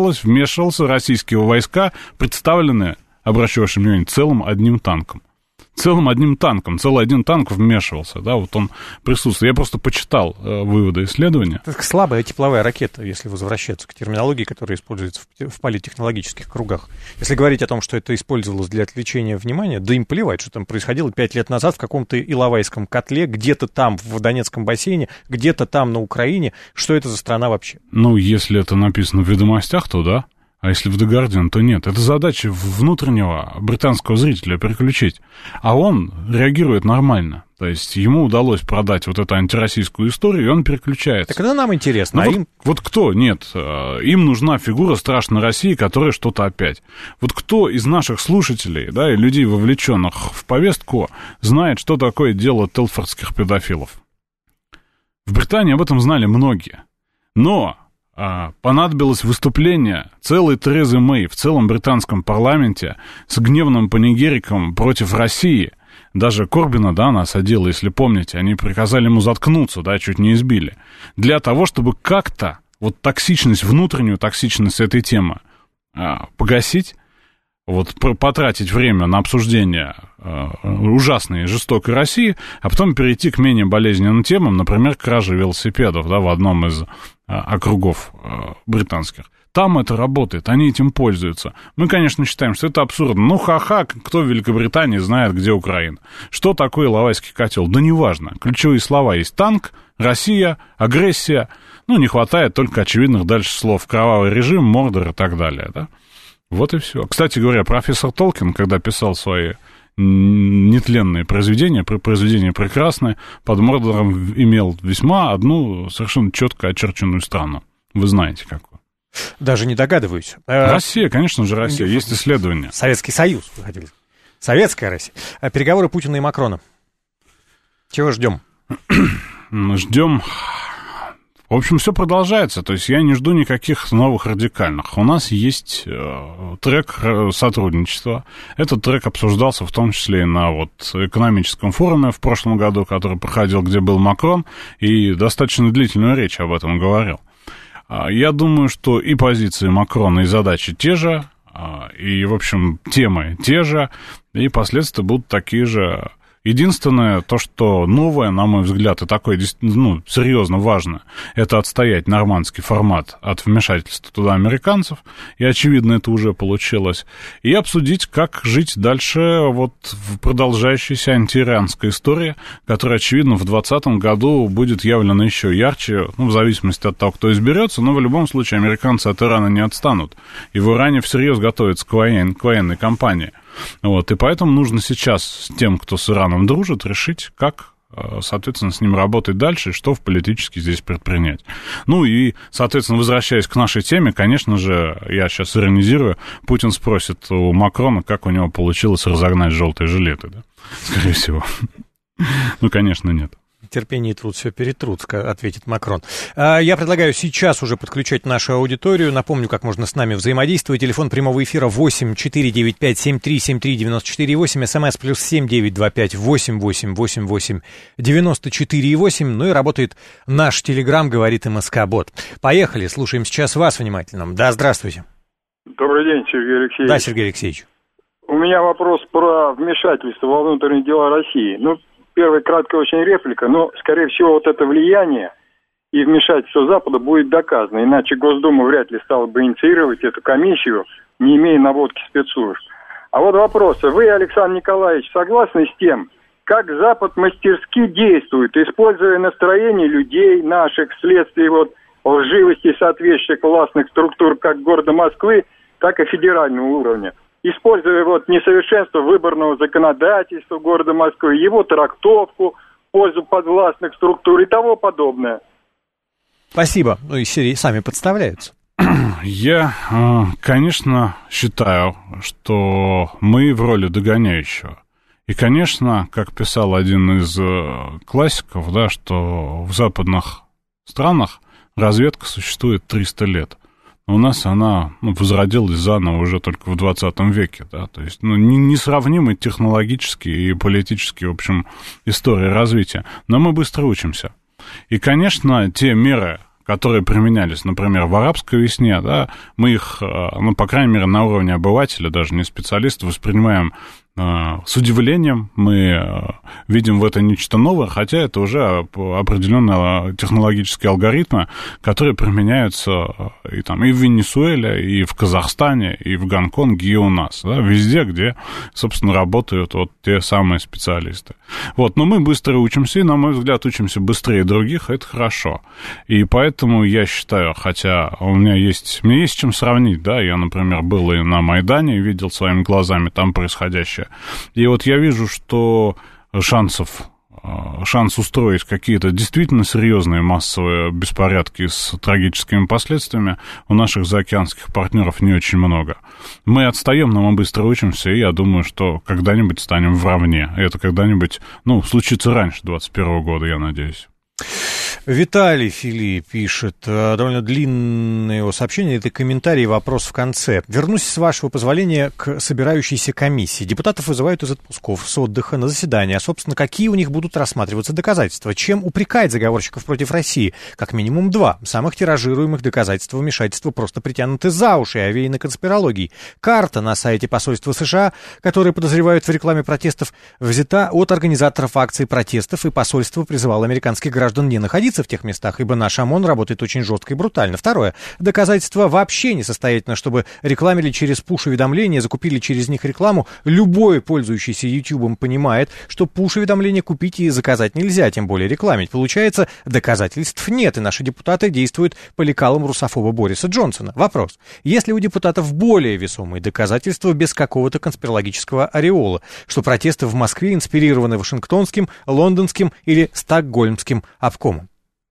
вмешивался, российские войска представлены, обращу ваше внимание, целым одним танком. целым одним танком, целый один танк вмешивался, да, вот он присутствует. Я просто почитал выводы исследования.
Это слабая тепловая ракета, если возвращаться к терминологии, которая используется в политтехнологических кругах. Если говорить о том, что это использовалось для отвлечения внимания, да им плевать, что там происходило 5 лет назад в каком-то Иловайском котле, где-то там в Донецком бассейне, где-то там на Украине. Что это за страна вообще?
Ну, если это написано в «Ведомостях», то да. А если в The Guardian, то нет. Это задача внутреннего британского зрителя переключить. А он реагирует нормально. То есть ему удалось продать вот эту антироссийскую историю, и он переключается.
Так это нам интересно.
Ну, вот кто? Нет. Им нужна фигура страшной России, которая что-то опять. Вот кто из наших слушателей, да, и людей, вовлеченных в повестку, знает, что такое дело телфордских педофилов? В Британии об этом знали многие. Но понадобилось выступление целой Терезы Мэй в целом британском парламенте с гневным панигериком против России. Даже Корбина, да, она осадила, если помните. Они приказали ему заткнуться, да, чуть не избили. Для того, чтобы как-то вот токсичность, внутреннюю токсичность этой темы погасить, вот потратить время на обсуждение ужасной и жестокой России, а потом перейти к менее болезненным темам, например, кражи велосипедов, да, в одном из округов британских. Там это работает, они этим пользуются. Мы, конечно, считаем, что это абсурдно. Ну, ха-ха, кто в Великобритании знает, где Украина? Что такое Иловайский котел? Да неважно. Ключевые слова есть: танк, Россия, агрессия. Ну, не хватает только очевидных дальше слов: кровавый режим, Мордор и так далее, да? Вот и все. Кстати говоря, профессор Толкин, когда писал свои нетленные произведения прекрасные, под Мордором имел весьма одну совершенно четко очерченную страну. Вы знаете, какую.
Даже не догадываюсь.
Россия, конечно же, Россия. Есть исследования.
Советский Союз, вы хотели. Советская Россия. Переговоры Путина и Макрона. Чего ждем?
Ждем. В общем, все продолжается. То есть я не жду никаких новых радикальных. У нас есть трек сотрудничества. Этот трек обсуждался в том числе и на вот экономическом форуме в прошлом году, который проходил, где был Макрон, и достаточно длительную речь об этом говорил. Я думаю, что и позиции Макрона, и задачи те же, и, в общем, темы те же, и последствия будут такие же. Единственное, то, что новое, на мой взгляд, и такое, ну, серьезно важно, это отстоять нормандский формат от вмешательства туда американцев, и, очевидно, это уже получилось, и обсудить, как жить дальше вот в продолжающейся антииранской истории, которая, очевидно, в 2020 году будет явлена еще ярче, ну, в зависимости от того, кто изберется, но в любом случае американцы от Ирана не отстанут, и в Иране всерьез готовятся к военной кампании. Вот, и поэтому нужно сейчас с тем, кто с Ираном дружит, решить, как, соответственно, с ним работать дальше и что в политически здесь предпринять. Ну и, соответственно, возвращаясь к нашей теме, конечно же, я сейчас иронизирую, Путин спросит у Макрона, как у него получилось разогнать желтые жилеты, да? Скорее всего. Ну, конечно, нет.
Терпение и труд все перетрут, ответит Макрон. Я предлагаю сейчас уже подключать нашу аудиторию. Напомню, как можно с нами взаимодействовать. Телефон прямого эфира 8 495 7373 94 8. СМС +7 925 88 88 94 8. Ну и работает наш телеграм, говорит МСК-бот. Поехали, слушаем сейчас вас внимательно. Да, здравствуйте.
Добрый день, Сергей Алексеевич.
Да, Сергей Алексеевич.
У меня вопрос про вмешательство во внутренние дела России. Ну, первая краткая очень реплика, но, скорее всего, вот это влияние и вмешательство Запада будет доказано, иначе Госдума вряд ли стала бы инициировать эту комиссию, не имея наводки спецслужб. А вот вопрос. Вы, Александр Николаевич, согласны с тем, как Запад мастерски действует, используя настроение людей наших вследствие вот лживости соответствующих властных структур как города Москвы, так и федерального уровня? Используя вот несовершенство выборного законодательства города Москвы, его трактовку в пользу подвластных структур и того подобное.
Спасибо. Ну, из серии сами подставляются.
Я, конечно, считаю, что мы в роли догоняющего. И, конечно, как писал один из классиков, да, что в западных странах разведка существует 300 лет. У нас она возродилась заново уже только в 20 веке, да, то есть несравнимы технологически и политически, в общем, истории развития, но мы быстро учимся. И, конечно, те меры, которые применялись, например, в арабской весне, да, мы их, ну, по крайней мере, на уровне обывателя, даже не специалиста, воспринимаем с удивлением мы видим в этом нечто новое, хотя это уже определенные технологические алгоритмы, которые применяются и в Венесуэле, и в Казахстане, и в Гонконге, и у нас. Да, везде, где, собственно, работают вот те самые специалисты. Вот, но мы быстро учимся, и, на мой взгляд, учимся быстрее других, это хорошо. И поэтому я считаю, хотя мне есть с чем сравнить, да, я, например, был и на Майдане, и видел своими глазами там происходящее. И вот я вижу, что шанс устроить какие-то действительно серьезные массовые беспорядки с трагическими последствиями у наших заокеанских партнеров не очень много. Мы отстаем, но мы быстро учимся, и я думаю, что когда-нибудь станем вровне. Это когда-нибудь, случится раньше 2021 года, я надеюсь.
Виталий Фили пишет, довольно длинное его сообщение, это комментарий и вопрос в конце. Вернусь, с вашего позволения, к собирающейся комиссии. Депутатов вызывают из отпусков, с отдыха на заседание. А, собственно, какие у них будут рассматриваться доказательства? Чем упрекать заговорщиков против России? Как минимум 2. Самых тиражируемых доказательств вмешательства просто притянуты за уши и овеяны конспирологией. Карта на сайте посольства США, которые подозревают в рекламе протестов, взята от организаторов акций протестов, и посольство призывало американских граждан не находиться в тех местах, ибо наш ОМОН работает очень жестко и брутально. 2. Доказательства вообще несостоятельно, чтобы рекламили через пуш-уведомления, закупили через них рекламу. Любой, пользующийся Ютубом, понимает, что пуш-уведомления купить и заказать нельзя, тем более рекламить. Получается, доказательств нет, и наши депутаты действуют по лекалам русофоба Бориса Джонсона. Вопрос. Есть ли у депутатов более весомые доказательства без какого-то конспирологического ореола, что протесты в Москве инспирированы Вашингтонским, Лондонским или Стокгольмским обкомом?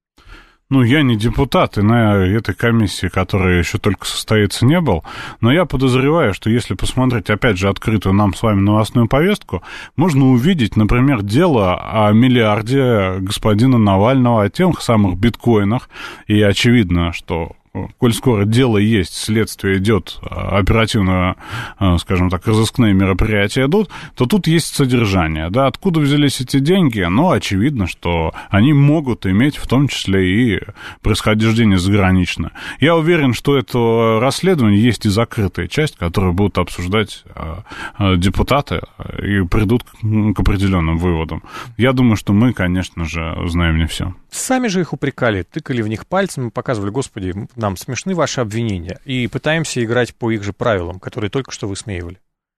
Я не депутат, и на этой комиссии, которая еще только состоится, не был, но я подозреваю, что если посмотреть, опять же, открытую нам с вами новостную повестку, можно увидеть, например, дело о миллиарде господина Навального, о тех самых биткоинах, и очевидно, что коль скоро дело есть, следствие идет, оперативно, скажем так, разыскные мероприятия идут, то тут есть содержание. Да, откуда взялись эти деньги? Очевидно, что они могут иметь в том числе и происхождение заграничное. Я уверен, что это расследование есть и закрытая часть, которую будут обсуждать депутаты и придут к определенным выводам. Я думаю, что мы, конечно же, знаем не все.
Сами же их упрекали, тыкали в них пальцем, показывали, господи, нам смешны ваши обвинения, и пытаемся играть по их же правилам, которые только что высмеивали.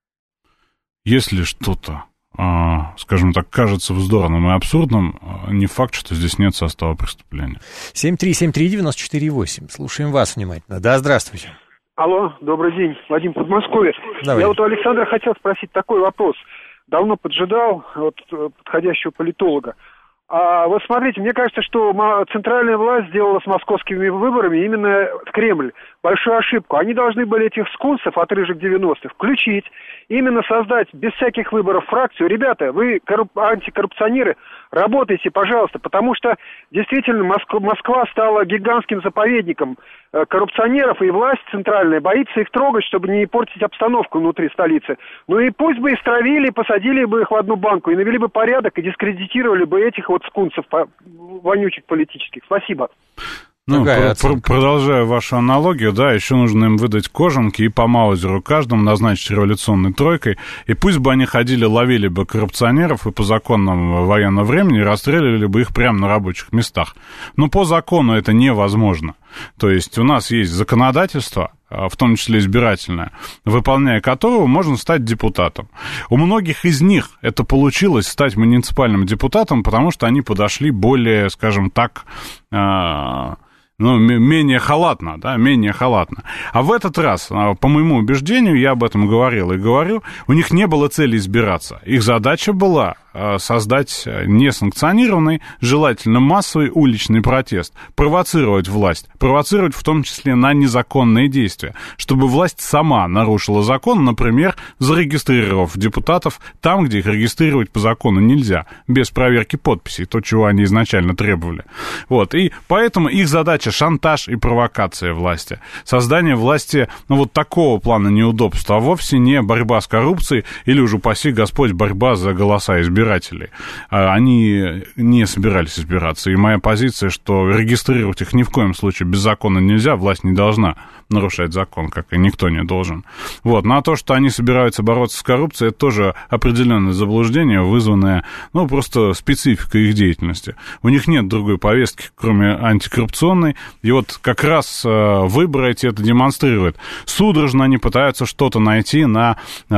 Если что-то, скажем так, кажется вздорным и абсурдным, не факт, что здесь нет состава преступления.
7373948. Слушаем вас внимательно. Да, здравствуйте.
Алло, добрый день, Вадим, Подмосковье.
Давай.
Я у Александра хотел спросить такой вопрос. Давно поджидал подходящего политолога. Вот смотрите, мне кажется, что центральная власть сделала с московскими выборами именно Кремль большую ошибку. Они должны были этих скунсов, отрыжек 90-х, включить, именно создать без всяких выборов фракцию. Ребята, вы антикоррупционеры, работайте, пожалуйста, потому что действительно Москва стала гигантским заповедником коррупционеров, и власть центральная боится их трогать, чтобы не портить обстановку внутри столицы. И пусть бы их стравили, посадили бы их в одну банку, и навели бы порядок, и дискредитировали бы этих скунсов вонючих политических. Спасибо.
Продолжая вашу аналогию, да, еще нужно им выдать кожанки и по маузеру каждому назначить революционной тройкой, и пусть бы они ходили, ловили бы коррупционеров и по законам военного времени расстреливали бы их прямо на рабочих местах. Но по закону это невозможно. То есть у нас есть законодательство, в том числе избирательное, выполняя которого можно стать депутатом. У многих из них это получилось стать муниципальным депутатом, потому что они подошли более, скажем так, менее халатно, да, менее халатно. А в этот раз, по моему убеждению, я об этом говорил и говорю, у них не было цели избираться. Их задача была создать несанкционированный, желательно массовый уличный протест, провоцировать власть, провоцировать в том числе на незаконные действия, чтобы власть сама нарушила закон, например, зарегистрировав депутатов там, где их регистрировать по закону нельзя, без проверки подписей, то, чего они изначально требовали. И поэтому их задача шантаж и провокация власти, создание власти, такого плана неудобства, а вовсе не борьба с коррупцией или, уже упаси Господь, борьба за голоса избирателей. избирателей, они не собирались избираться. И моя позиция, что регистрировать их ни в коем случае без закона нельзя, власть не должна нарушать закон, как и никто не должен. Вот. Ну, а то, что они собираются бороться с коррупцией, это тоже определенное заблуждение, вызванное, ну, просто спецификой их деятельности. У них нет другой повестки, кроме антикоррупционной, и вот как раз выборы эти это демонстрируют. Судорожно они пытаются что-то найти на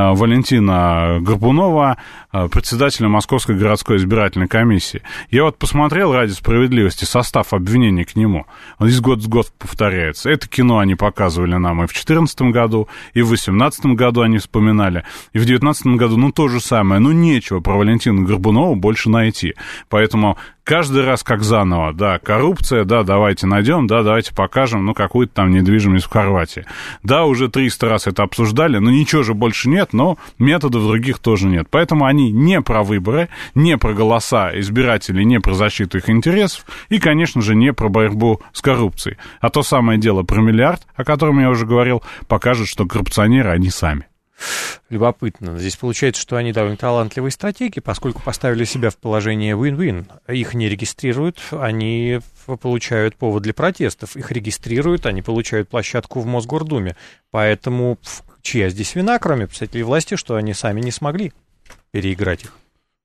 Валентина Горбунова, председателя Московской городской избирательной комиссии. Я вот посмотрел ради справедливости состав обвинений к нему. Он из года в год повторяется. Это кино они показывали нам и в 2014 году, и в 2018 году они вспоминали, и в 2019 году, ну, то же самое. Ну, нечего про Валентина Горбунова больше найти. Поэтому каждый раз как заново, да, коррупция, да, давайте найдем, да, давайте покажем, ну, какую-то там недвижимость в Хорватии. Да, уже 300 раз это обсуждали, но ничего же больше нет, но методов других тоже нет. Поэтому они не про выборы, не про голоса избирателей, не про защиту их интересов и, конечно же, не про борьбу с коррупцией. А то самое дело про миллиард, о котором я уже говорил, покажет, что коррупционеры они сами.
Любопытно. Здесь получается, что они довольно талантливые стратеги, поскольку поставили себя в положение win-win. Их не регистрируют, они получают повод для протестов. Их регистрируют, они получают площадку в Мосгордуме. Поэтому чья здесь вина, кроме представителей власти, что они сами не смогли переиграть их?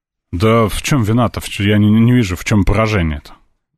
Да в чем вина-то? Я не вижу, в чем поражение-то.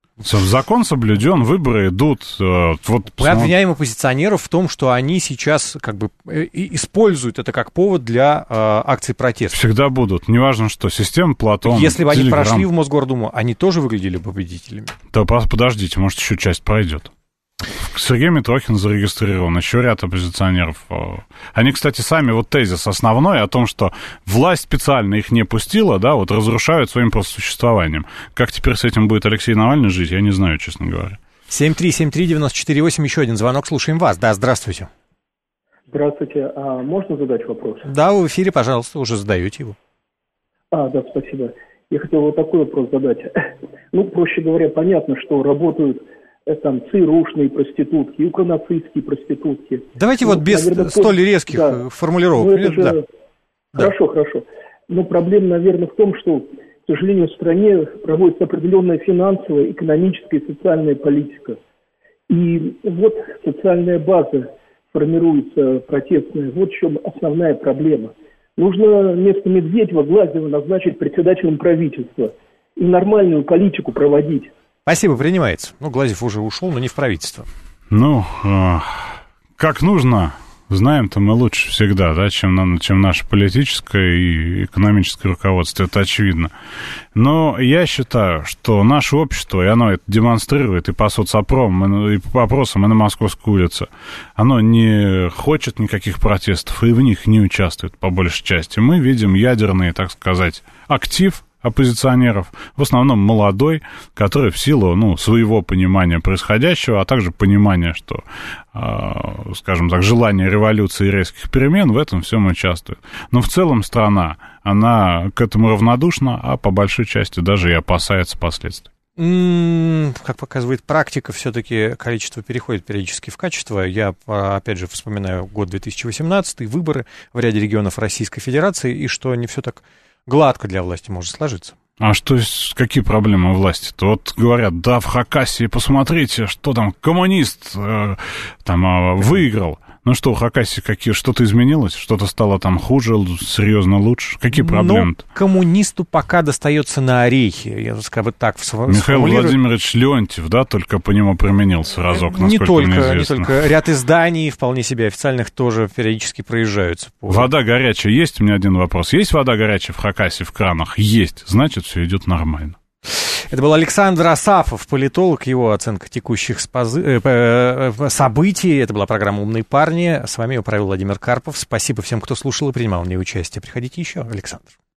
Закон соблюден, выборы идут. Вот,
мы обвиняем оппозиционеров в том, что они сейчас как бы используют это как повод для акций протеста.
Всегда будут. Неважно что. Система, Платон,
если бы
Телеграм.
Они прошли в Мосгордуму, они тоже выглядели бы победителями.
Да подождите, может, еще часть пройдет. Сергей Митрохин зарегистрирован, еще ряд оппозиционеров. Они, кстати, сами, вот тезис основной о том, что власть специально их не пустила, да, вот разрушают своим просто существованием. Как теперь с этим будет Алексей Навальный жить, я не знаю, честно говоря.
7373948, еще один звонок, слушаем вас. Да, здравствуйте.
Здравствуйте, а можно задать вопрос?
Да, вы в эфире, пожалуйста, уже задаете его.
Да, спасибо. Я хотел вот такой вопрос задать. Ну, проще говоря, понятно, что работают там ЦРУшные проститутки, укронацистские проститутки.
Давайте вот без столь резких формулировок.
Ну, же...
Да.
Хорошо. Но проблема, наверное, в том, что, к сожалению, в стране проводится определенная финансовая, экономическая и социальная политика. И вот социальная база формируется протестная. Вот в чем основная проблема. Нужно вместо Медведева Глазьева назначить председателем правительства и нормальную политику проводить.
Спасибо, принимается. Ну, Глазьев уже ушел, но не в правительство.
Ну, как нужно, знаем-то мы лучше всегда, да, чем наше политическое и экономическое руководство, это очевидно. Но я считаю, что наше общество, и оно это демонстрирует и по соцопромам, и по опросам, и на Московской улице, оно не хочет никаких протестов, и в них не участвует по большей части. Мы видим ядерный, так сказать, актив оппозиционеров, в основном молодой, который в силу, своего понимания происходящего, а также понимания, что, скажем так, желание революции и резких перемен в этом всем участвует. Но в целом страна, она к этому равнодушна, а по большой части даже и опасается последствий.
Как показывает практика, все-таки количество переходит периодически в качество. Я, опять же, вспоминаю год 2018, выборы в ряде регионов Российской Федерации, и что не все так гладко для власти может сложиться.
А какие проблемы у власти-то? Вот говорят, да, в Хакасии, посмотрите, что там коммунист выиграл. Ну что, у Хакасии что-то изменилось? Что-то стало там хуже, серьезно лучше? Какие проблемы-то?
Коммунисту пока достается на орехи, я скажу так.
Михаил Владимирович Леонтьев, да, только по нему применился разок, насколько мне известно.
Не только. Ряд изданий, вполне себе официальных, тоже периодически проезжаются.
Вода горячая есть? У меня один вопрос. Есть вода горячая в Хакасии в кранах? Есть. Значит, все идет нормально.
Это был Александр Асафов, политолог, его оценка текущих событий. Это была программа «Умные парни». С вами ее провел Владимир Карпов. Спасибо всем, кто слушал и принимал в ней участие. Приходите еще, Александр.